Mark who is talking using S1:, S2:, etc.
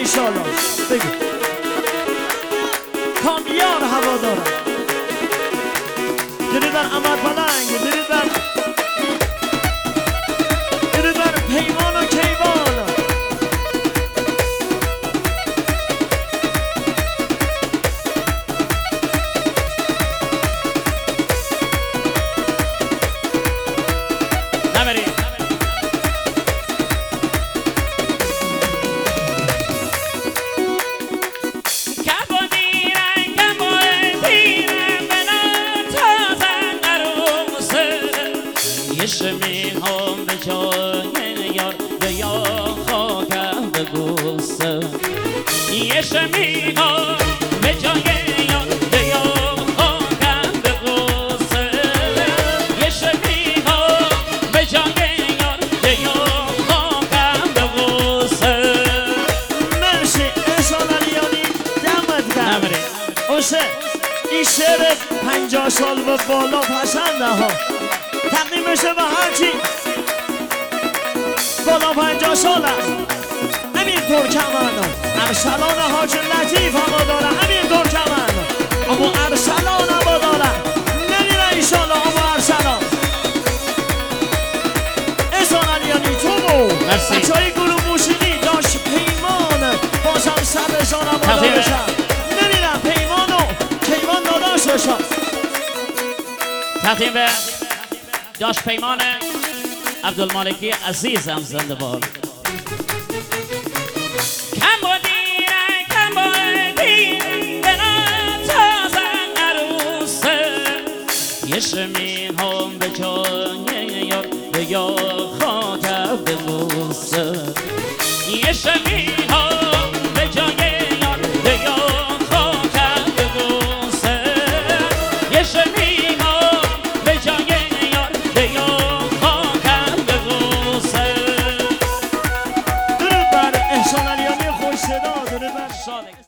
S1: ایشالا بگو کامیار هوا دارم گری بر امد پلنگ گری بر پیمان و کیوان
S2: نبری شمی هم به جای یار یا خاکم بگوسه یه شمی هم به جای یار یا خاکم بگوسه یه شمی هم به جای یار یا خاکم بگوسه
S1: مرسی احسان علیانی دمت گرم اوشه این شعر 50 سال به بالا پسنده ها تقدیم میشه به هرچی بالا 50 سال است امیر ترکمن ارسلان حاج لطیف هوا داره امیر ترکمن اما ارسلان هوا داره نمیره ایشالا اما ارسلان احسان علیانی تو بچه های گروه موسیقی داشت پیمان بازم سرشان هوا دارشن نمیره پیمان و کیوان داداششان
S2: تقدیم به داش پیمان عبدالمالکی عزیزم زنده باد کم بودی به تازه عروسه یه شمی